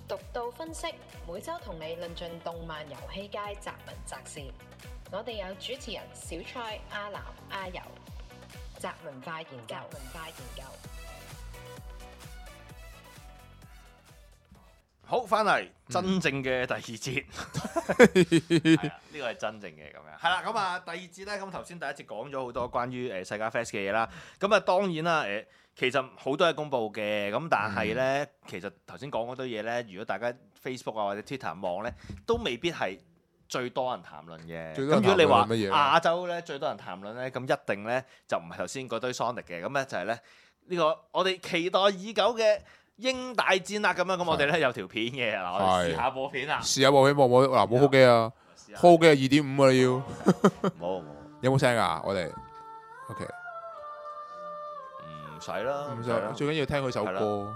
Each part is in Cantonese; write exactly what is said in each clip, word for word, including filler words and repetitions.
獨到分析，每週同你論盡動漫遊戲界雜文雜事。我哋有主持人小蔡、阿南、阿游，雜文化研究，文化研究。 好，翻嚟真正嘅第二節，係啊，呢個係真正嘅咁樣。係啦，咁啊第二節咧，咁頭先第一節講咗好多關於誒世界 Fest 嘅嘢啦。咁啊當然啦，誒其實好多係公佈嘅，咁但係咧，嗯、其實頭先講嗰堆嘢咧，如果大家 Facebook 啊或者 Twitter 望咧，都未必係最多人談論嘅。咁如果你話亞洲咧最多人談論咧，咁一定咧就唔係頭先嗰堆 Sonic 嘅，咁咧就係咧呢個我哋期待已久嘅英大戰啦，咁樣咁我哋咧有條片嘅，嗱我哋試下播片啊， 試下播片冇冇嗱冇 hold 機啊，hold 機係二點五啊你要， 冇冇有冇聲啊？我哋 OK 唔使啦， 唔使，最緊要聽佢首歌。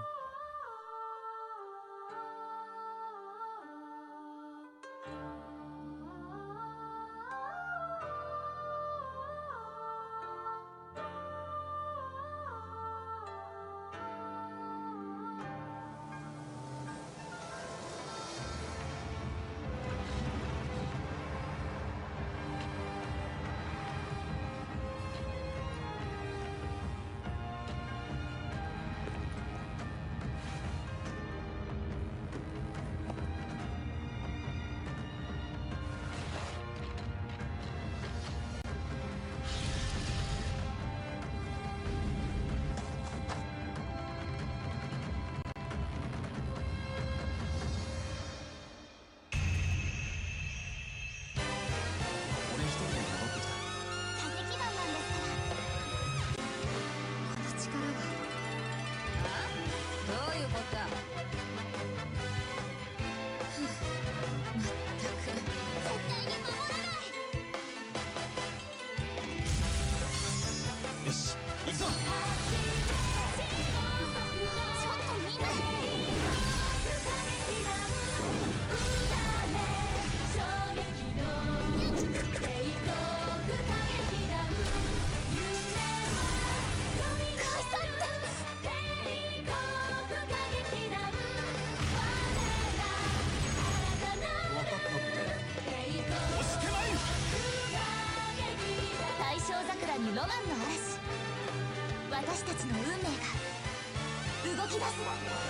にロマンの嵐、私たちの運命が動き出す。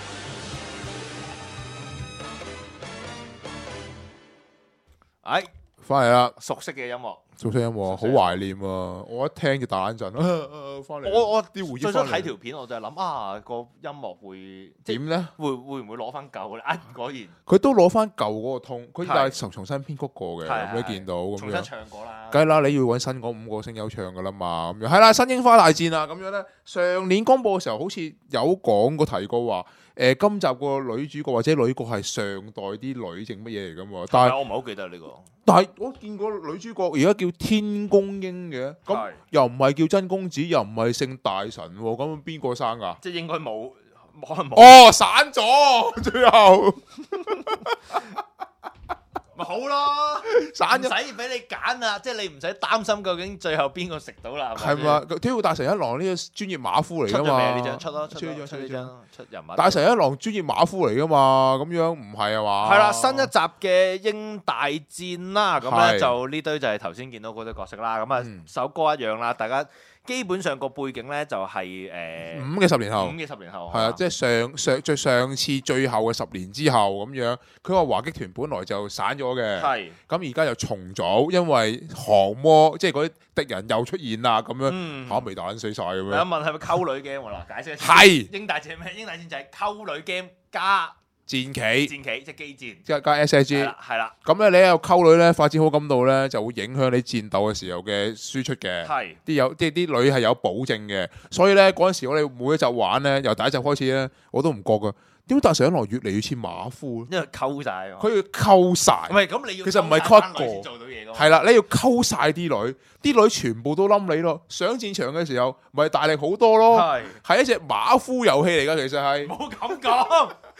哎， 翻嚟啦， 熟悉嘅音樂， 熟悉音樂，好懷念啊！我一聽就打冷震，翻嚟。 我我啲回憶最初睇條片，我就係諗啊，個音樂會點咧？ 會會唔會攞翻舊咧？啊，果然佢都攞翻舊嗰個通，佢但係重重新編曲過嘅，你見到咁樣。 重新唱過啦。 梗係啦，你要揾新嗰五個聲優唱噶啦嘛，咁樣係啦。新櫻花大戰啊，咁樣咧，上年公佈嘅時候好似有講過提過話，誒今集個女主角或者女角係上代啲女定乜嘢嚟噶嘛？但係我唔係好記得呢個。 但係我見過女主角而家叫天公櫻嘅，咁又唔係叫真公子，又唔係姓大神喎，咁邊個生噶？ 即係應該冇，可能冇。 哦，散咗最後。 咪好咯， 散唔使俾你揀啊！即係你唔使擔心究竟最後邊個食到啦。 係嘛？天耀大神一郎呢個專業馬夫嚟噶嘛？ 呢張出咯，出呢張出呢張出人物。 大神一郎專業馬夫嚟噶嘛？咁樣唔係啊嘛？ 係啦，新一集嘅英大戰啦，咁咧就呢堆就係頭先見到嗰堆角色啦。咁啊首歌一樣啦，大家。基本上個背景咧就係、是、誒、呃、 五嘅十年後， 五嘅十年後係啊，即係上上最上次最後嘅十年之後咁樣。佢話華擊團本來就散咗嘅，係咁而家又重組，因為降魔即係嗰啲敵人又出現啦，咁樣嚇未打撚死晒咁樣。 有問係咪溝女 game 嗱？解釋一次。 係英大戰咩？英大戰就係溝女 game 加。 戰棋， 戰棋即係機戰， 加加 S A G， 係啦。 咁咧，你有溝女咧發展好感度咧，就會影響你戰鬥嘅時候嘅輸出嘅。係啲有即係啲女係有保證嘅，所以咧嗰陣時我哋每一集玩咧，由第一集開始咧，我都唔覺噶。點解大神一郎越嚟越似馬夫？ 因為溝晒， 佢要溝晒。 唔係咁，你要其實唔係溝一個， 做到嘢㗎嘛。 係啦，你要溝晒啲女，啲女全部都冧你咯。上戰場嘅時候，咪大力好多咯。係係一隻馬夫遊戲嚟㗎，其實係。 冇咁講。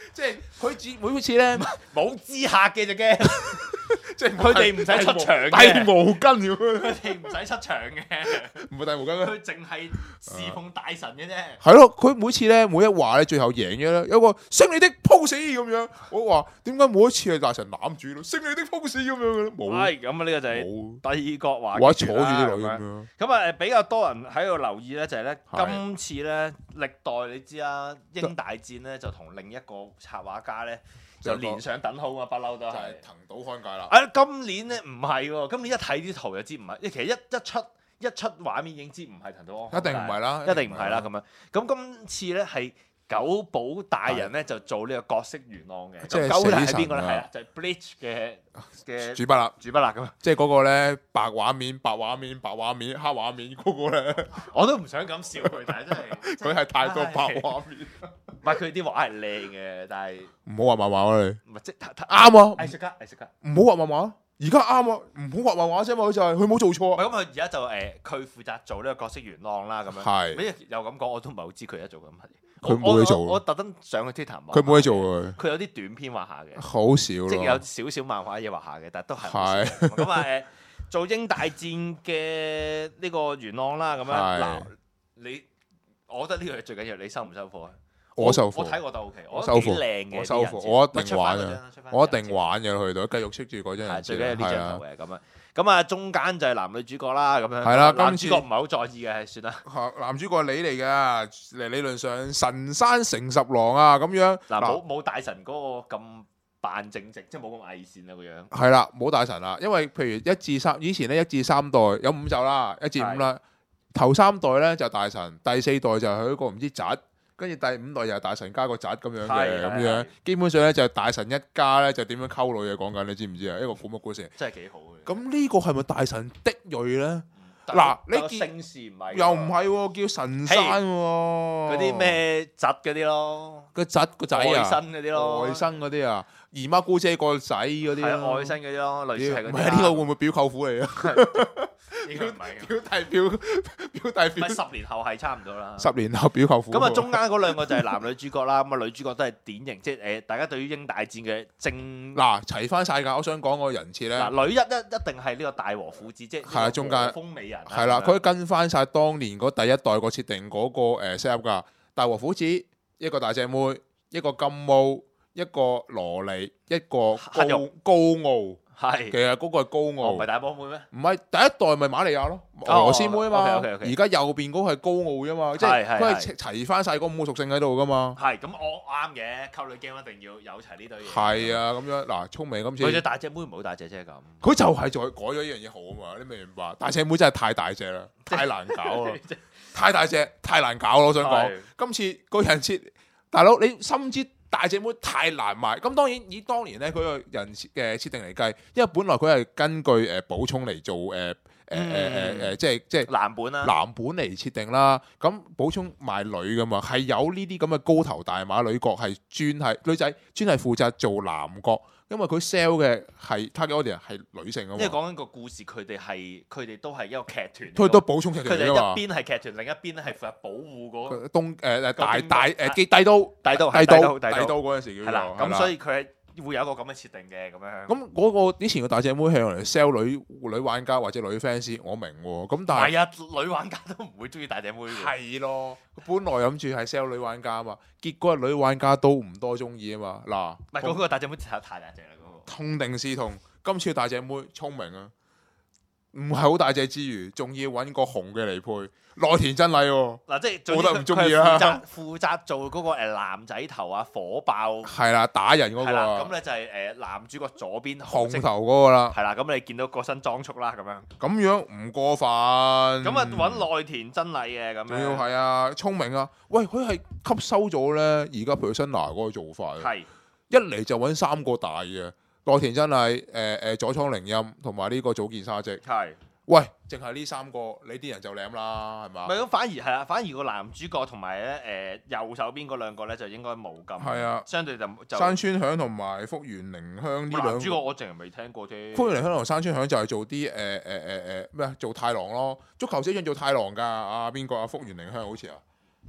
即係佢自每次咧冇知客嘅就驚， 即係佢哋唔使出場嘅， 遞毛巾咁樣， 佢哋唔使出場嘅， 唔會遞毛巾咩？ 佢淨係侍奉大神嘅啫。 係咯，佢每次咧每一話咧，最後贏嘅咧有個勝利的 pose 咁樣。我話點解每一次係大神攬住咯，勝利的 pose 咁樣嘅咧？冇。 係咁啊！呢個就係帝國話或者坐住啲女咁樣。 咁啊誒比較多人喺度留意咧，就係咧今次咧歷代你知啊，英大戰咧就同另一個插畫家咧就連上等號啊，不嬲都係。就係藤島康介啦。啊，今年咧唔係喎，今年一睇啲圖就知唔係，其實一一出一出畫面已經知唔係藤島康。 一定唔係啦， 一定唔係啦咁樣。咁今次咧係久保大人咧就做呢個角色原案嘅。 即係久保大人係死神邊個咧？係啊啊，就係 Bleach 嘅嘅主筆啦， 主筆啦咁啊。 即係嗰個咧白畫面、白畫面、白畫面、黑畫面嗰個咧， 我都唔想咁笑佢，但係真係佢係太多白畫面。 唔係佢啲畫係靚嘅，但係唔好畫漫畫啦你。 唔係即係啱啊！ 藝術家藝術家。 唔好畫漫畫，而家啱啊！唔好畫漫畫啫嘛，佢就係佢冇做錯。 唔係咁佢而家就誒，佢負責做呢個角色原案啦咁樣。 係咩又咁講，我都唔係好知佢而家做緊乜嘢。 佢冇嘢做我我特登上去 Twitter 望。 佢冇嘢做佢。 佢有啲短篇畫下嘅。 好少咯。 即係有少少漫畫嘢畫下嘅，但係都係。 係。 咁啊誒，做英大戰嘅呢個原案啦，咁樣嗱，你我覺得呢個係最緊要，你收唔收貨啊？ 我收貨， 我睇過都 OK， 我收貨， 靚嘅， 我收貨，我一定玩嘅，我一定玩嘅去到，繼續出住嗰張人。 最緊要呢張圖嘅咁啊，咁啊中間就係男女主角啦，咁樣。 係啦， 男主角唔係好在意嘅，算啦。 男主角係你嚟㗎，嚟理論上神山成十郎啊咁樣。 嗱，冇冇大神嗰個咁扮正直，即係冇咁偽善啊個樣。 係啦，冇大神啦，因為譬如一至三，以前咧一至三代有五集啦，一至五啦，頭三代咧就大神，第四代就係一個唔知侄。跟住第五代又係大神加個侄咁樣嘅，咁樣基本上咧就係大神一家咧就點樣溝女嘅講緊，你知唔知啊？一個咁嘅故事， 真係幾好嘅。 咁呢個係咪大神的裔咧？嗱，你姓氏唔係， 又唔係喎，叫神山喎， 嗰啲咩侄嗰啲咯， 個侄個仔啊， 外甥嗰啲咯， 外甥嗰啲啊，姨媽姑姐個仔嗰啲，係外甥嗰啲咯，類似係嗰啲。 唔係呢個會唔會表舅父嚟啊？ 應該唔係表弟表表弟表， 十年後係差唔多啦。 十年後表舅父。 咁啊，中間嗰兩個就係男女主角啦。咁啊，女主角都係典型，即係誒，大家對於英大戰嘅正嗱齊翻晒㗎。我想講個人設咧， 嗱女一一一定係呢個大和撫子，即係係啊，中間風美人係啦，佢跟翻晒當年嗰第一代個設定嗰個誒 set up 㗎。大和撫子一個大隻妹，一個金毛，一個蘿莉，一個高高傲。係，其實嗰個係高傲， 唔係大波妹咩？ 唔係第一代咪瑪利亞咯，俄羅斯妹啊嘛。而家右邊嗰個係高傲啫嘛，即係佢係齊翻晒嗰五個屬性喺度噶嘛。 係，咁我啱嘅，溝女 game 一定要有齊呢堆嘢。 係啊，咁樣嗱，聰明今次。 佢隻大隻妹唔好大隻啫咁。 佢就係再改咗一樣嘢好啊嘛，你明唔明白？大隻妹真係太大隻啦，太難搞啦，太大隻太難搞咯。我想講，今次個人設，大佬你深知。大隻妹太難賣，咁當然以當年咧佢個人嘅設定嚟計，因為本來佢係根據誒補充嚟做誒誒誒誒誒，即係即係藍本啦，藍本嚟設定啦。咁補充賣女噶嘛，係有呢啲咁嘅高頭大馬女角係專係女仔，專係負責做男角。因為佢 sell 嘅係 target audience 係女性啊嘛，因為講緊個故事，佢哋係佢哋都係一個劇團，佢都補充劇團㗎嘛。佢哋一邊係劇團，另一邊咧係負責保護嗰東誒大大誒帝都帝都帝都帝都嗰陣時叫做。係啦，咁所以佢係會有一個咁嘅設定嘅咁樣。咁嗰個以前個大隻妹係用嚟 sell 女女玩家或者女 fans，我明喎。咁但係係啊，女玩家都唔會中意大隻妹嘅。係咯，本來諗住係 sell 女玩家啊嘛，結果女玩家都唔多中意啊嘛。嗱，唔係嗰個大隻妹太大隻啦，嗰個。痛定思痛，今次大隻妹聰明啊，唔係好大隻之餘，仲要揾個紅嘅嚟配內田真禮喎。嗱，即係我都唔中意啦。負責負責做嗰個誒男仔頭啊，火爆係啦，打人嗰個。係啦，咁咧就係誒男主角左邊紅頭嗰個啦。係啦，咁你見到個身裝束啦，咁樣。咁樣唔過分。咁啊揾內田真禮嘅咁樣。仲要係啊，聰明啊！喂，佢係吸收咗咧，而家 Persona 嗰個做法。係。一嚟就揾三個大嘅。內田真係誒誒佐倉綾音同埋呢個早見沙織係，喂，淨係呢三個，你啲人就舐啦，係嘛？唔係咁，反而係啦，反而個男主角同埋咧誒右手邊嗰兩個咧就應該冇咁，係啊，相對就就山村響同埋福原翎香呢兩個。男主角我淨係未聽過啫。福原翎香同山村響就係做啲誒誒誒誒咩做太郎咯，足球小將做太郎㗎，啊邊個啊福原翎香好似啊。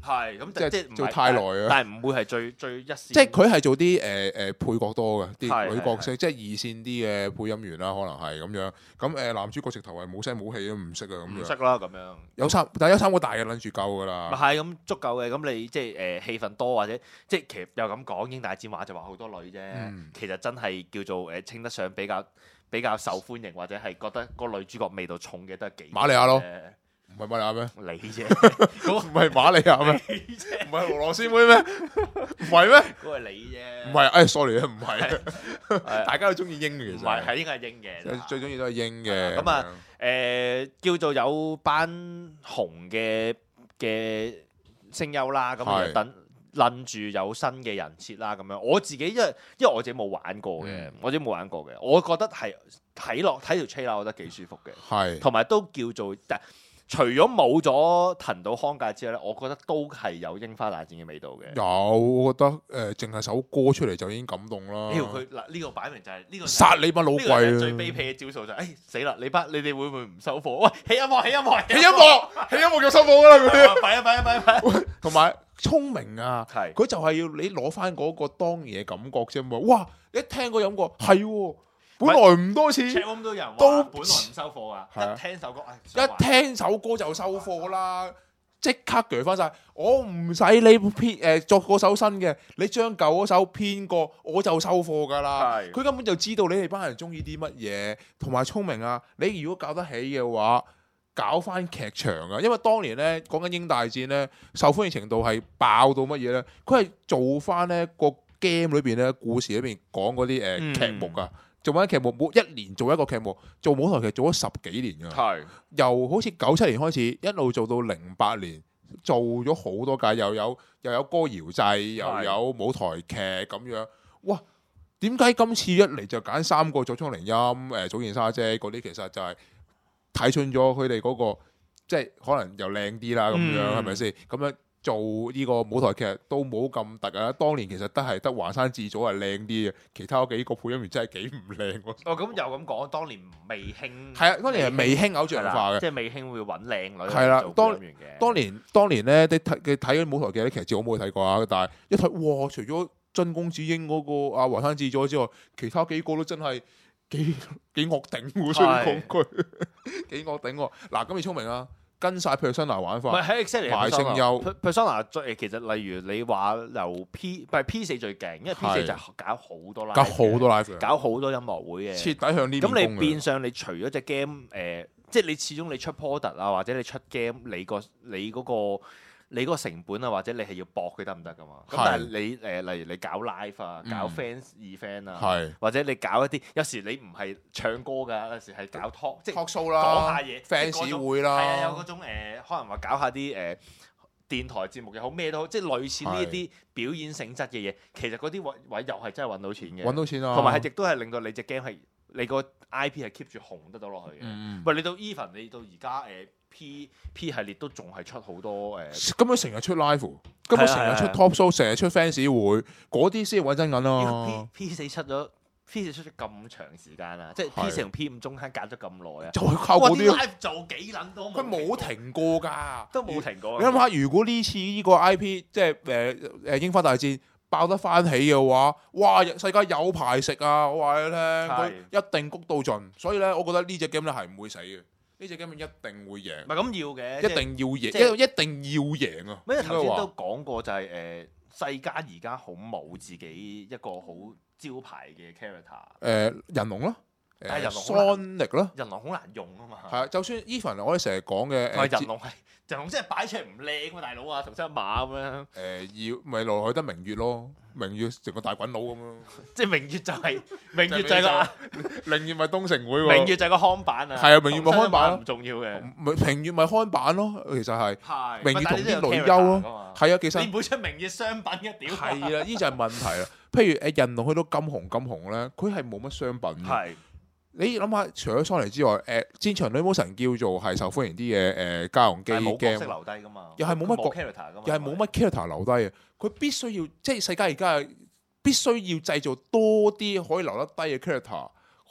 係咁， 即係即係做太耐啊！ 但係唔會係最最一線。 即係佢係做啲誒誒配角多嘅啲女角色， 係即係二線啲嘅配音員啦，可能係咁樣。咁誒男主角直頭係冇聲冇氣都唔識啊咁樣。 唔識啦咁樣。 有三，但係有三個大嘅撚住夠㗎啦。 咪係咁足夠嘅，咁你即係誒戲份多或者即係其實又咁講，英大戰話就話好多女啫， 嗯其實真係叫做誒稱得上比較比較受歡迎或者係覺得個女主角味道重嘅都係幾個瑪利亞咯啫唔係瑪利亞咩？ 你啫， 唔係瑪利亞咩？ 你啫， 唔係俄羅斯妹咩？唔係咩？ 嗰個係你啫， 唔係，誒，sorry 啊，唔係， 係大家都中意英嘅唔其實， 係係應該係英嘅， 最中意都係英嘅。 咁啊誒叫做有班紅嘅嘅聲優啦，咁係就等諗住有新嘅人設啦，咁樣我自己因為因為我自己冇玩過嘅， 嗯我自己冇玩過嘅，我覺得係睇落睇條 trailer，我覺得幾舒服嘅， 係同埋都叫做但除咗冇咗藤島康介之外咧，我覺得都係有櫻花大戰嘅味道嘅。 有，我覺得誒，淨係首歌出嚟就已經感動啦。 屌佢嗱呢個擺明就係呢個殺你班老呢個就係最貴啊！ 卑鄙嘅招數就係誒死啦！你班你哋會唔會唔收貨？喂，起音樂，起音樂， 起音樂，起音樂就收貨㗎啦佢。 擺啊擺啊擺啊擺啊！ 同埋聰明啊， 係佢就係要你攞翻嗰個當年嘅感覺啫嘛。哇！一聽個音樂係喎，本來唔多錢， chat room 都有人話都本來唔收貨啊， 係啊一聽首歌唉一聽首歌就收貨啦，即刻鋸翻晒。我唔使你編誒作嗰首新嘅，你將舊嗰首編過，我就收貨㗎啦。 係佢根本就知道你哋班人中意啲乜嘢，同埋聰明啊！你如果搞得起嘅話，搞翻劇場啊！因為當年咧講緊英大戰咧，受歡迎程度係爆到乜嘢咧？佢係做翻咧個 game 裏邊咧故事裏邊講嗰啲誒劇目啊。做緊劇目，每一年做一個劇目，做舞台劇做咗十幾年㗎。 係由好似九七年開始，一路做到零八年，做咗好多屆，又有又有歌謠祭，又有舞台劇咁樣。哇！點解今次一嚟就揀三個佐倉翎音、誒早見沙姐嗰啲？其實就係睇準咗佢哋嗰個，即係可能又靚啲啦，咁樣係咪先？咁樣做呢個舞台劇都冇咁突啊！當年其實都係得橫山智祖係靚啲嘅，其他嗰幾個配音員真係幾唔靚喎。 哦，咁又咁講，當年未興係啊，當年係未興偶像化嘅， 即係未興會揾靚女係啦做配音員嘅。 當年當年咧，你睇嘅睇嗰啲舞台劇咧，其實我冇睇過啊，但係一睇哇，除咗真公子英嗰個阿橫山智祖之外，其他幾個都真係幾幾惡頂喎，所以講句幾惡頂喎。嗱，咁你聰明啊！跟晒 persona 玩唔法， 係喺 exactly 買聲優 persona 最其實例如你話由 P 唔係 P 四最勁，因為 P 四係就搞好多啦， 搞好多 live 嘅， 搞好多音樂會嘅。 徹底向呢邊咁你攻嘅變相你除咗隻 game 誒，即係你始終你出 product 啊，或者你出 game，你個你嗰個你嗰個成本啊，或者你係要搏佢得唔得噶嘛？咁係但係你誒例如你搞 live 啊， 嗯搞 fans event 啊， 係或者你搞一啲有時你唔係唱歌㗎，有時係搞 talk 即係 talk show 講啦下嘢 ，fans 會啦， 係啊，有嗰種誒、呃，可能話搞下啲誒、呃、電台節目又好，咩都好，即係類似呢一啲表演性質嘅嘢。其實嗰啲位位又係真係揾到錢嘅， 揾到錢啊， 同埋係亦都係令到你隻 game 係你個 I P 係 keep 住紅得到落去嘅。 嗯喂、你到 even 你到而家誒 P P 系列都仲係出好多誒，呃根本成日出 live，根本成日出係啊係啊 top show，成日出 fans 會，嗰啲先係揾真銀啊！ P P 四出咗 P 四出咗咁長時間啊，即係係 P 四同 P 五中間隔咗咁耐啊， 就係靠哇啲嗰啲， live 做幾撚多， 佢冇停過㗎， 都冇停過。 你諗下，如果呢次呢個 I P 即係誒誒櫻花大戰爆得翻起嘅話，哇！世界有排食啊！我話你聽，佢一定谷到盡。所以咧，我覺得呢隻 game 咧係唔會死嘅，呢隻 game 一定會贏唔，係咁要嘅， 一定要贏， 即係一一定要贏啊！ 因為頭先都應該話講過就係、誒、世嘉而家好冇自己一個好招牌嘅 character， 誒人龍啦，誒但係人龍好難 Sonic 啦， 人龍好難用啊嘛。 係啊，就算 Even 我哋成日講嘅誒同埋人龍係人龍真係擺出嚟唔靚喎，大佬啊，同隻馬咁樣， 誒要咪來去得明月咯，明月成個大滾佬咁咯， 即係明月就係、明月就係個明月咪東城會喎， 明月就係個看板啊。 係啊明月咪看板咯唔重要嘅。 咪明月咪看板咯，其實係係明月同啲女優咯。 咯，係啊，其實你唔會出明月商品嘅屌。 係啊，呢就係問題啦。譬如誒人龍去到咁紅咁紅咧，佢係冇乜商品嘅。 係你諗下，除咗 Sony 之外，誒戰場女武神叫做係受歡迎啲嘅誒家用機但係冇角色 game， 留低噶嘛， 又係冇乜冇角 character 噶嘛， 又係冇乜 character 留低嘅。佢必須要即係世界而家係必須要製造多啲可以留得低嘅 character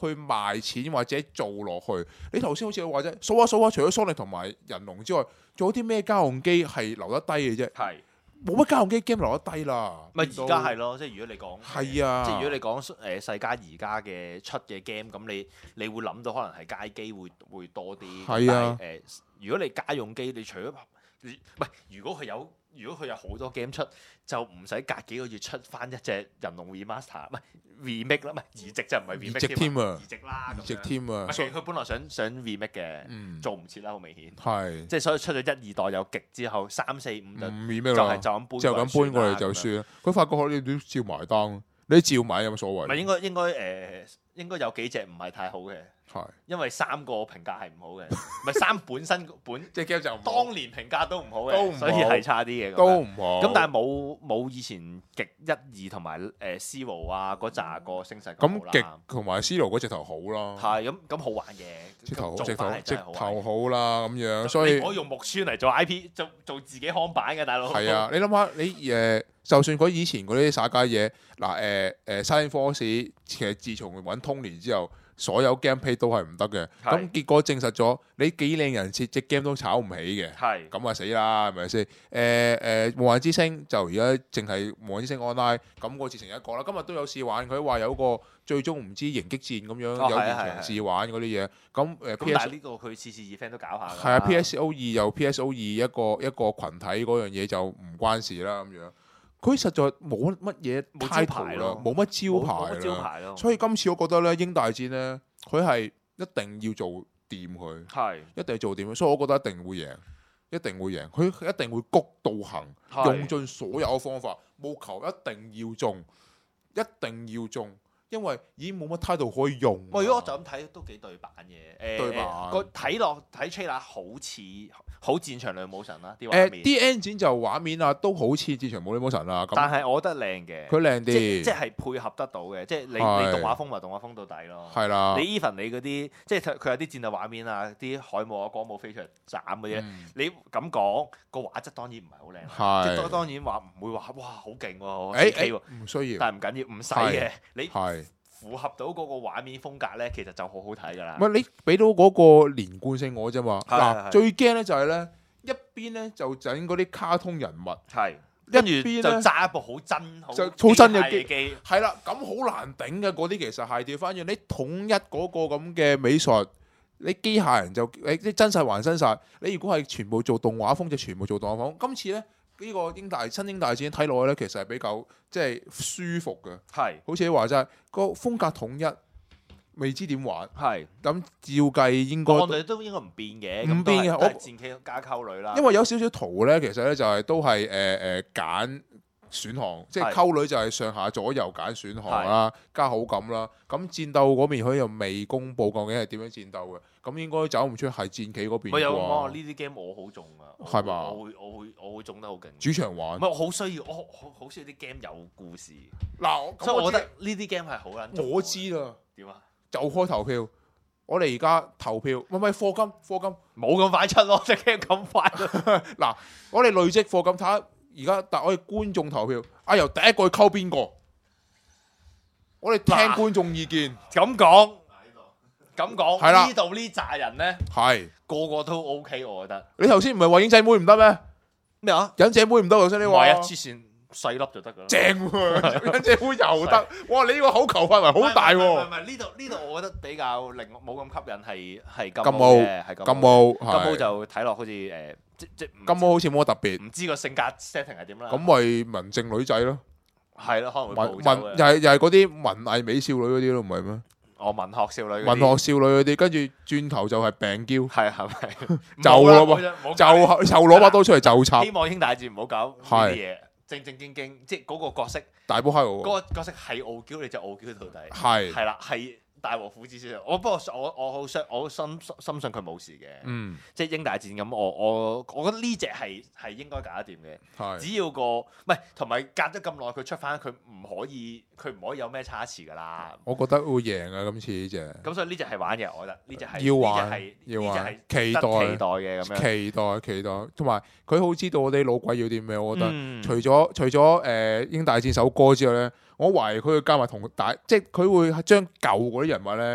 去賣錢或者做落去。你頭先好似你話啫，數下數下，除咗 Sonic 同埋人龍之外，仲有啲咩家用機係留得低嘅啫？ 係冇乜家用機 game 留得低啦。 咪而家係咯，即係如果你講係啊， 即係如果你講誒、呃、世嘉而家嘅出嘅 game，咁你你會諗到可能係街機會會多啲。 係啊， 誒、呃，如果你家用機，你除咗唔係，如果佢有如果佢有好多 game 出，就唔使隔幾個月出翻一隻人龍 remaster， 唔係 remake 啦，唔係移植就唔係 remake 移植添啊， 移植啦， 移植添啊。 其實佢本來想想 remake 嘅， 嗯、 做唔切啦，好明顯。 係， 即係所以出咗一二代有極之後，三四五就就就係就咁搬， 就咁搬過嚟就算啦。佢發覺可你都照埋單，你照買有乜所謂？ 唔係應該應該誒、呃、應該有幾隻唔係太好嘅。 係， 因為三個評價係唔好嘅，唔係三本身本即係 game 就當年評價都唔好嘅， 都唔好所以係差啲嘅。 都唔好。 咁但係冇冇以前極一二同埋誒 Zero 啊嗰扎個聲勢咁極同埋 Zero 嗰隻頭好啦。 係咁咁好玩嘅， 直頭直直頭直頭頭好啦咁樣，所以你可以用木村嚟做 I P， 做做自己看板嘅大佬。 係啊，你諗下你誒，就算佢以前嗰啲耍家嘢嗱誒誒 Silent Force，其實自從揾 Tony 之後。所有 gameplay 都係唔得嘅，咁是結果證實咗你幾靚人設隻 game 都炒唔起嘅，咁啊是死啦，係咪先？誒、呃、誒，無限之星就而家淨係無限之星 online，咁我自成一個啦。今日都有試玩，佢話有個最終唔知迎擊戰咁樣、哦、有現場試玩嗰啲嘢，咁誒 P S。但係呢個佢次次 event 都搞下。係啊 ，P S O 二又 P S O 二一個一個羣體嗰樣嘢就唔關事啦咁樣。佢實在冇乜嘢 title 啦，冇乜招牌啦，所以今次我覺得咧，英大戰咧，佢係一定要做掂佢，係是一定要做掂，所以我覺得一定會贏，一定會贏，佢一定會谷到行，是用盡所有嘅方法，務求一定要中，一定要中。因為已經冇乜態度可以用。如果我就咁睇都幾對版嘅。誒對版個睇落睇 trailer 好似好戰場女武神啦啲畫面。誒 D N 展就畫面啊，都好似戰場女武神啦。但係我覺得靚嘅。佢靚啲。即係配合得到嘅，即係你你動畫風咪動畫風到底咯。係啦。你 even 你嗰啲即係佢有啲戰鬥畫面啊，啲海霧啊、光霧飛出嚟斬嗰啲，你咁講個畫質當然唔係好靚。係。即係當然話唔會話哇好勁喎 ，O K 喎。唔需要。但係唔緊要，唔使嘅。你係。符合到嗰個畫面風格咧，其實就好好睇㗎啦。唔係你俾到嗰個連貫性我啫嘛。嗱，最驚咧就係咧一邊咧就整嗰啲卡通人物，係一邊就揸一部好真好好真嘅機，係啦，咁好難頂嘅嗰啲其實係調翻轉，你統一嗰個咁嘅美術，你機械人就你啲真實還真實，你如果係全部做動畫風就全部做動畫風。今次咧。呢個英大新英大戰睇落去咧，其實係比較即係舒服嘅，係好似你話齋個風格統一，未知點玩，係咁照計應該我哋都應該唔變嘅，唔變嘅，我戰棋加溝女啦。因為有少少圖咧，其實咧就係都係誒誒揀選項，即係溝女就係上下左右揀選項啦，加好感啦。咁戰鬥嗰邊佢又未公佈究竟係點樣戰鬥嘅，咁應該走唔出係戰棋嗰邊。我有講呢啲 game 我好中啊，係嘛？我會我會我會中得好勁。主場玩唔係我好需要，我好好需要啲 game 有故事。嗱，所以我覺得呢啲 game 係好撚。我知啦。點啊？就開投票。我哋而家投票，唔係唔係課金課金，冇咁快出咯，隻 game 咁快。嗱，我哋累積課金睇下。而家但我哋觀眾投票，啊由第一個去溝邊個？我哋聽觀眾意見。咁講，咁講，係啦，呢度呢扎人咧，係個個都 OK，我覺得。你頭先唔係話影仔妹唔得咩？咩啊？忍者妹唔得，頭先你話。唔係啊，黐線細粒就得㗎啦。正喎，忍者妹又得。哇！你呢個口球範圍好大喎。唔係唔係，呢度呢度我覺得比較令冇咁吸引，係係金毛嘅，係金毛。金毛就睇落好似誒。即即金毛好似冇乜特別，唔知個性格 setting 係點啦。咁咪文靜女仔咯，係咯，可能會文文又係又係嗰啲文藝美少女嗰啲咯，唔係咩？哦，文學少女，文學少女嗰啲，跟住轉頭就係病嬌，係係咪？就攞把就就攞把刀出嚟就插。希望兄大戰唔好搞呢啲嘢，正正經經，即係嗰個角色大波閪嗰個角色係傲嬌，你就傲嬌到底，係係啦，係。大和虎之先，我不過我我好相我深深信佢冇事嘅，嗯，即係英大戰咁，我我我覺得呢隻係係應該搞得掂嘅，是只要個唔係同埋隔咗咁耐佢出翻，佢唔可以佢唔可以有咩差池噶啦。我覺得會贏啊！今次呢隻，咁所以呢隻係玩嘅，我覺得呢隻係要玩，係要玩，期待期待嘅咁樣，期待期待，同埋佢好知道我哋老鬼要啲咩，我覺得、嗯、除咗除咗誒、呃、英大戰首歌之外咧。我懷疑佢會加埋同大，即係佢會將舊嗰啲人物咧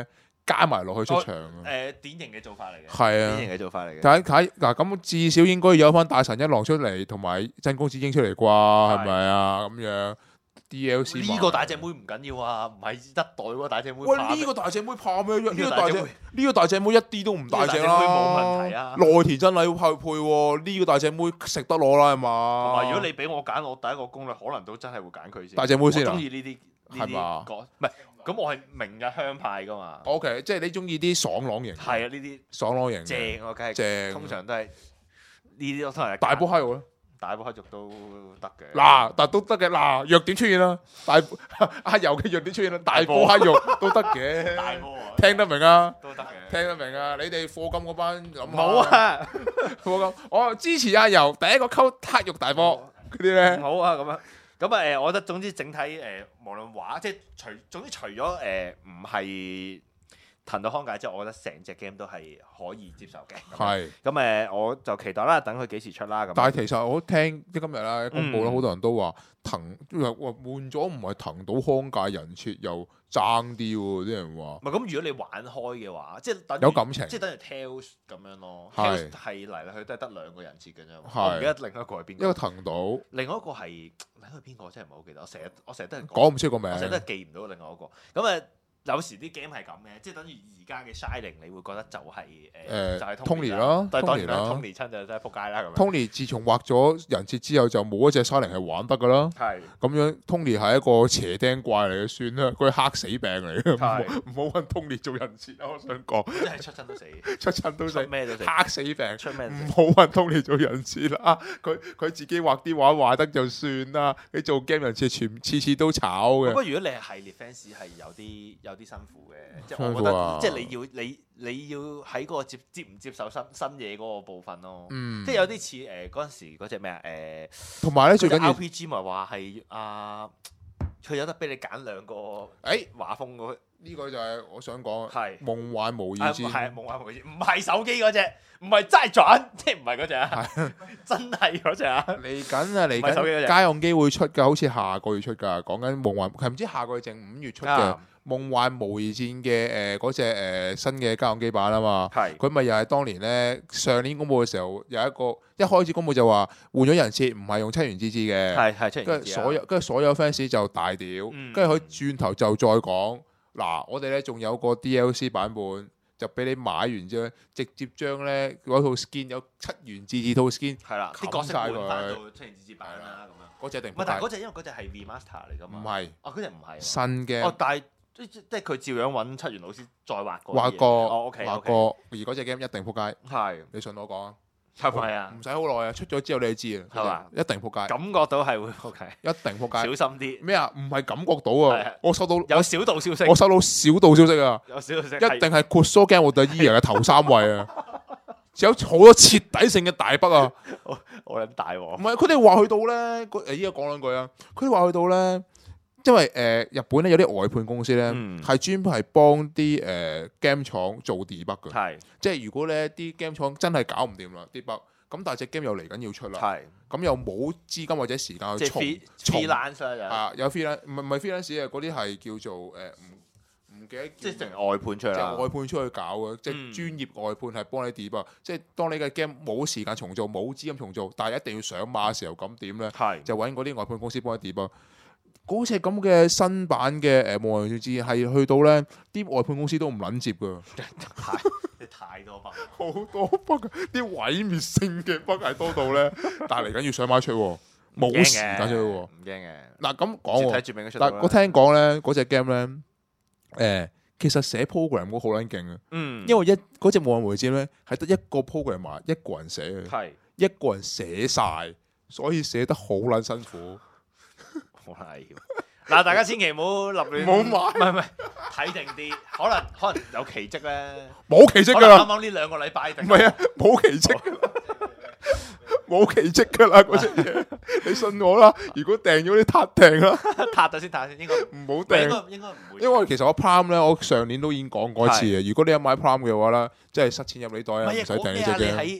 加埋落去出場。 誒典型嘅做法嚟嘅， 係啊， 典型嘅做法嚟嘅。 睇睇嗱，咁至少應該有翻大神一郎出嚟，同埋真公子英出嚟啩，係咪啊？咁樣 D L C 呢個大隻妹唔緊要啊，唔係一代嗰個大隻妹。 喂，呢個大隻妹怕咩？呢個大隻呢個大隻妹一啲都唔大隻啦， 冇問題啊。 內田真係要配配喎，呢個大隻妹食得攞啦，係嘛？ 同埋如果你俾我揀，我第一個攻略可能都真係會揀佢先。 大隻妹先啊！ 中意呢啲係嘛？唔係咁，我係明日香派噶嘛。 O K， 即係你中意啲爽朗型。 係啊，呢啲爽朗型正我梗係正， 通常都係呢啲都係大波蝦肉咧。 大波黑肉都得嘅， 嗱，但都得嘅。嗱，弱點出現啦，大阿油嘅弱點出現啦，大波黑肉都得嘅。 大波啊， 聽得明啊？ 都得嘅， 聽得明啊？你哋課金嗰班諗下。 冇啊， 課金，我支持阿油第一個溝黑肉大波嗰啲咧。 好啊，咁樣咁啊誒，我覺得總之整體誒，無論畫即係除總之除咗誒唔係騰到康界之後，我覺得成隻 game 都係可以接受嘅。 係咁誒，我就期待啦，等佢幾時出啦。咁但係其實我聽即今日啦公佈啦，好嗯多人都話騰話換咗唔係騰到康界人設又爭啲喎，啲人話。 唔係咁，如果你玩開嘅話，即係等於有感情即係等於 Tales 咁樣咯。 係 Tales 係嚟嚟去都係得兩個人設嘅啫。 係我唔記得另一個係邊個。 一個騰到， 另外一個係另一個邊個真係唔係好記得。我成日我成日都係講唔出個名我。成日都係記唔到另外一個。咁誒。有時啲 game 係咁嘅，即係等於而家嘅 Shining，你會覺得就係、是、誒， 誒就係 Tony 啦但係當然啦 Tony 啦 ，Tony 親就真係撲街啦咁樣。 Tony 自從畫咗人設之後，就冇一隻沙靈係玩得噶啦。 係咁樣，Tony 係一個邪釘怪嚟嘅，算啦，佢係黑死病嚟嘅，唔好係唔好揾 Tony 做人設啊！我想講， 即係出親都死， 出親都死， 出咩都死， 黑死病。 出咩都死。 唔好揾 Tony 做人設啦，佢佢自己畫啲畫畫得就算啦，你做 game 人設全次次都炒嘅。 不過如果你係系列 fans 係有啲有啲辛苦嘅。即係我覺辛苦啊得，即係你要你你要喺嗰個接接唔接受新新嘢嗰個部分咯。 嗯即係有啲似誒嗰陣時嗰隻咩啊誒， 同埋咧最緊要 R P G 咪話係啊，佢有得俾你揀兩個誒畫風嗰呢個就係我想講係夢幻模擬啊戰， 係夢幻模擬，唔係手機嗰只，唔係齋轉，即係唔係嗰只啊，真係嗰只啊！ 嚟緊啊嚟唔係手機嗰隻緊，家用機會出㗎，好似下個月出㗎。講緊夢幻係唔知下個月定五月出嘅啊夢幻模擬戰嘅誒嗰隻誒新嘅家用機版啊嘛。 係佢咪又係當年咧上年公佈嘅時候有一個一開始公佈就話換咗人設，唔係用七元之之嘅。 係係出跟住所有跟住所有 fans 就大屌， 嗯跟住佢轉頭就再講嗱，我哋咧仲有個 D L C 版本，就俾你買完之後，直接將咧嗰套 skin 有七元自治套 skin 係啦，啲冚角色換晒佢翻到出現自治版啦咁樣。 嗰隻定唔係，但係嗰隻因為嗰隻係 remaster 嚟㗎嘛。 唔係哦，嗰隻唔係。 新嘅哦，但係即即係佢照樣揾七元老師再畫過。 畫過哦，OK 畫 OK。 過，而嗰隻 game 一定撲街， 係你信我講啊？ 係咪啊？ 唔使好耐啊，出咗之後你就知啊， 係嘛一定撲街， 感覺到係會 OK， 一定撲街。 小心啲。 咩啊？唔係感覺到係係啊，我收到有小道消息， 我收到小道消息啊！ 有小道消息， 一定係 Kuso Game 我對 Year 嘅頭三位啊！有好多徹底性嘅大筆啊！ 我撚大唔鑊。 係佢哋話去到咧，誒依家講兩句啊！佢哋話去到咧，因為誒、呃、日本咧有啲外判公司咧嗯係專門係幫啲誒 game 廠做 debug 嘅， 係即係如果咧啲 game 廠真係搞唔掂啦 debug，咁但係隻 game 又嚟緊要出啦， 係， 咁又冇資金或者時間即係去重 free 重 freelance 啦， 啊有 freelance 唔係唔係 freelance 啊，嗰啲係叫做誒唔唔記得即係叫成外判出即係啦。 外判出去搞嘅，即係嗯專業外判係幫你 debug，即係當你嘅 game 冇時間重做、冇資金重做，但係一定要上馬嘅時候，咁點咧？ 係就揾嗰啲外判公司幫你 debug。嗰隻咁嘅新版嘅誒《夢幻戰士》係去到咧，啲外判公司都唔撚接㗎， 太你太多筆。 好多 bug，啲毀滅性嘅 bug 係多到咧，但係嚟緊要上馬出喎，冇時間出喎。 唔驚嘅。 嗱咁講喎睇，絕命嘅出到啦。 但我聽講咧，嗰隻 game 咧，誒其實寫 program 嗰好撚勁啊， 嗯， 因為一嗰隻《夢幻回戰》咧係得一個 program 一個人寫嘅。 係一個人寫晒，所以寫得好撚辛苦。 好危險。嗱，大家千祈唔好立亂， 唔好買唔係唔係，睇定啲，可能可能有奇蹟咧。 冇奇蹟可能啱㗎啦， 啱呢兩個禮拜定唔係啊，冇奇蹟㗎啦，冇奇蹟㗎啦嗰隻嘢，你信我啦。如果訂咗啲撻訂啦， 撻咗先撻先，應該唔好應訂。 該應該唔會。 因為其實我 Prime 咧，我上年都已經講過一次嘅。如果你有買 Prime 嘅話咧，即係塞錢入你袋啊，唔使唔係啊，嗰訂呢隻咩啊？你 game。 喺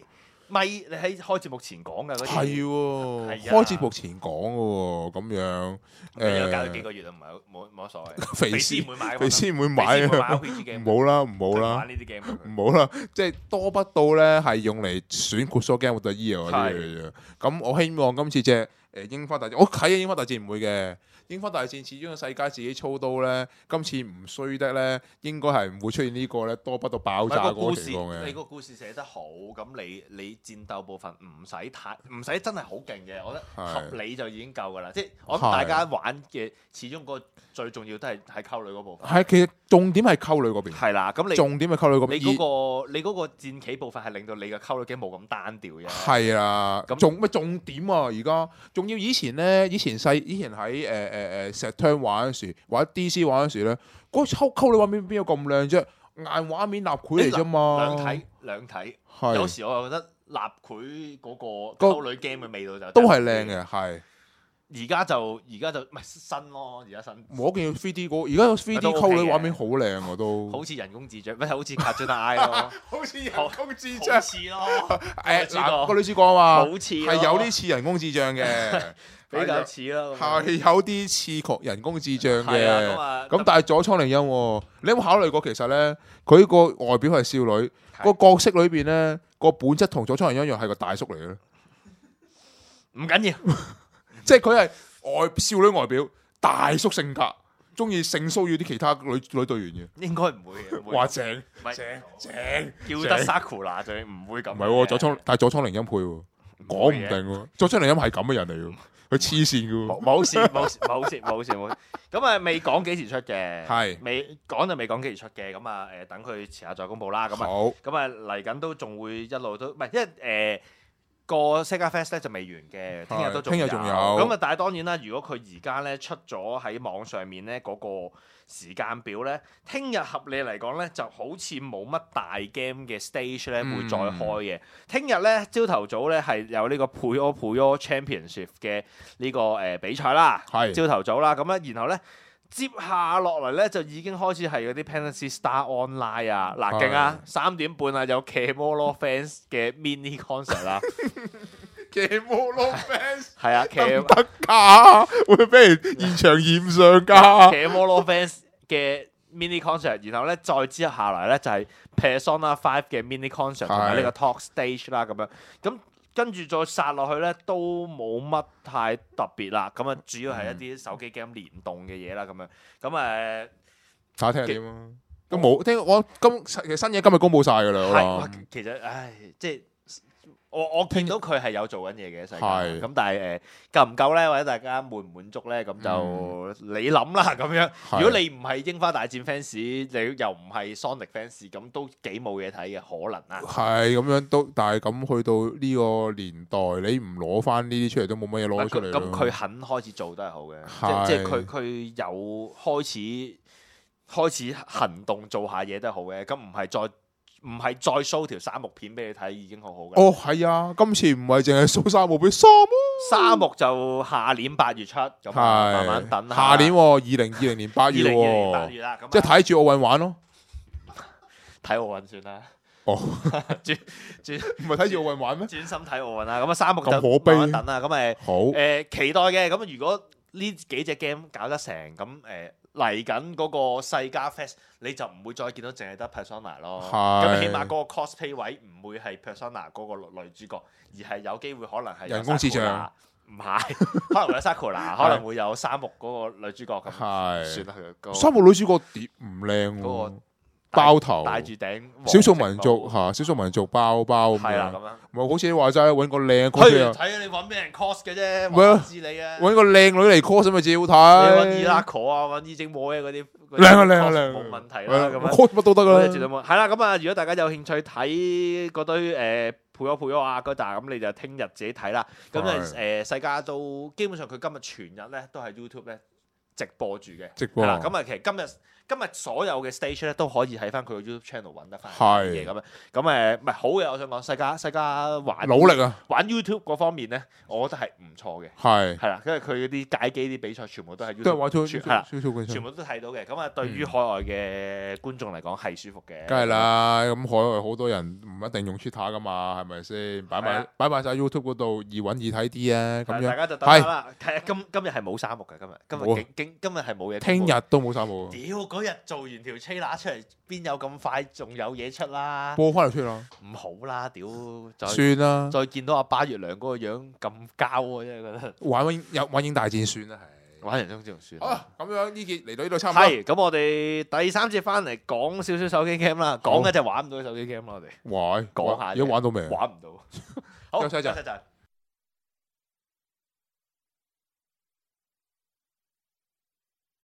咪你喺開節目前講㗎嗰啲。 係喎，開節目前講嘅喎，咁樣誒。隔咗幾個月啊，唔係冇冇乜所謂。 肥師唔會買， 肥師唔會買啊！ 唔好啦，唔好啦， 玩呢啲 game 唔好啦，即係多不到咧，係用嚟選 Crusader Game of the Year 嗰啲嚟嘅。咁我希望今次隻誒櫻花大戰，我睇嘅櫻花大戰唔會嘅。櫻花大戰始終個世界自己操刀咧，今次唔衰得咧，應該係唔會出現呢個咧多不到爆炸嗰個情況嘅。 你個故事寫得好，咁你你戰鬥部分唔使太唔使真係好勁嘅，我覺得合理就已經夠㗎啦。即係我諗大家玩嘅始終個最重要都係喺溝女嗰部分。 係，其實重點係溝女嗰邊。 係啦，咁你重點係溝女嗰邊。 你嗰個你嗰個戰棋部分係令到你嘅溝女機冇咁單調嘅。 係啊，咁重咩重點啊？而家仲要以前咧，以前細以前喺誒誒誒 Saturn 玩嗰時，或者 D C 玩嗰時咧，嗰個溝溝女畫面邊有咁靚啫？硬畫面立繪嚟啫嘛。 兩睇兩睇，有時我又覺得立繪嗰個溝女 game 嘅味道就都係靚嘅，係。 而家就而家就唔係新咯，而家新。 我見 three D 嗰，而家個 three D 溝女畫面好靚喎都。 好似人工智障，唔係好似 Cartoon Eye 咯。 好似人工智障。 似咯。 誒嗱，個女主角啊嘛， 好似係有啲似人工智障嘅， 比較似咯。 係有啲似確人工智障嘅。 咁咁但係佐倉绫音喎，你有冇考慮過其實咧，佢個外表係少女，個角色裏邊咧個本質同佐倉绫音一樣係個大叔嚟嘅咧。 唔緊要。 即係佢係外少女外表，大叔性格，中意性騷擾啲其他女女隊員嘅。 應該唔會嘅。 話正， 正正， 叫得 Sakura 就唔會咁。 唔係喎，佐倉，但係佐倉绫音配喎，講唔定喎。佐倉绫音係咁嘅人嚟嘅，佢黐線嘅喎。 冇事冇事冇事冇事冇事。咁啊未講幾時出嘅， 係未講就未講幾時出嘅。咁啊誒等佢遲下再公佈啦。咁啊好。 咁啊嚟緊都仲會一路都唔係，因為誒。個 Sega Fest 咧就未完嘅，聽日都仲有。 聽日仲有。 咁啊，但係當然啦，如果佢而家咧出咗喺網上面咧嗰個時間表咧，聽日合理嚟講咧就好似冇乜大 game 嘅 stage 咧會再開嘅。聽日咧朝頭早咧係有呢個 Puyo Puyo Championship 嘅呢個誒比賽啦， 係朝頭早啦。咁咧然後咧。接下落嚟咧就已經開始係嗰啲 Phantasy Star Online 啊，嗱勁啊，三點半啊有 Kemolo Fans 嘅 mini concert 啦 ，Kemolo Fans 係啊， 得唔得㗎？會俾人現場驗上㗎 ？Kemolo Fans 嘅 mini concert，然後咧再之後下來咧就係 Persona Five 嘅 mini concert 同埋呢個 Talk Stage 啦咁樣，咁。跟住再殺落去咧，都冇乜太特別啦。咁啊，主要係一啲手機 game 聯動嘅嘢啦，咁樣。咁誒， 睇下聽日點啊？都冇聽我今其實新嘢今日公佈晒㗎啦。 係，其實唉，即係我我見到佢係有做緊嘢嘅世界。係。咁但係誒夠唔夠咧？或者大家滿唔滿足咧？咁就你諗啦。咁樣，如果你唔係櫻花大戰 fans，你又唔係 Sonic fans，咁都幾冇嘢睇嘅可能啊。 係咁樣都，但係咁去到呢個年代，你唔攞翻呢啲出嚟都冇乜嘢攞出嚟。 咁佢肯開始做都係好嘅，即即係佢佢有開始開始行動做下嘢都係好嘅。咁唔係再。唔係再 show 條沙漠片俾你睇已經好好嘅。 哦，係啊，今次唔係淨係 show 沙漠片，沙漠沙漠就下年八月出，咁慢慢等下。 下年二零二零年八月喎， 八月啦， 即係睇住奧運玩咯。 睇奧運算啦。 哦， 轉轉唔係睇住奧運玩咩？ 專心睇奧運啦。咁啊，沙漠就可悲慢慢等啦。咁誒， 好誒期待嘅。咁如果呢幾隻 game 搞得成，咁誒。嚟緊嗰個世嘉 Fest，你就唔會再見到淨係得 Persona 咯。咁起碼嗰個 cosplay 位唔會係 Persona 嗰個女主角，而係有機會可能係人工智障。 唔係，可能會有 Sakura，可能會有沙漠嗰個女主角咁。係，算啦佢。 沙漠女主角碟唔靚喎。包頭戴住頂， 少數民族嚇，少數民族包包咁樣。係啦，咁樣。唔係好似你話齋揾個靚 cos 啊。 睇下你揾咩人 cos 嘅啫，唔知你啊。 揾個靚女嚟 cos 咪自己好睇。 你揾伊拉克啊，揾伊正魔嘅嗰啲。 靚啊靚啊靚！ 冇問題啦，咁樣 cos 乜都得啦。 係啦，咁啊，如果大家有興趣睇嗰堆誒配咗配咗啊嗰扎，咁你就聽日自己睇啦。咁誒誒，世嘉都基本上佢今日全日咧都係 YouTube 咧。 直播住嘅。 直播係啦，咁啊其實今日今日所有嘅 stage 咧都可以喺翻佢個 YouTube channel 揾得翻係嘅咁樣。咁誒唔係好嘅，我想講世嘉世嘉玩努力啊！ 玩 YouTube 嗰方面咧，我覺得係唔錯嘅。 係係啦，因為佢嗰啲街機啲比賽全部都係 YouTube， 都係玩咗全係啦， YouTube 全部都睇到嘅。咁啊，對於海外嘅觀眾嚟講係舒服嘅。 梗係啦，咁海外好多人唔一定用 Twitter 噶嘛，係咪先？擺埋擺埋曬 YouTube 嗰度易揾易睇啲啊，咁樣。 大家就等下啦。係今今日係冇沙漠嘅，今日今日今今日係冇嘢。 聽日都冇沙漠。 屌嗰日做完條 trailer 出嚟，邊有咁快仲有嘢出啦？ 播翻嚟出啦。 唔好啦，屌！ 算啦。 再見到阿巴月良嗰個樣咁膠，真係覺得。 玩有玩英大戰算啦，係。玩人中之龍算。 啊，咁樣呢節嚟到呢度差唔多。 係，咁我哋第三節翻嚟講少少手機 game 啦，講嘅就玩唔到手機 game 啦，我哋。 玩。 講下。 而家玩到未？ 玩唔到。好， 休息一陣。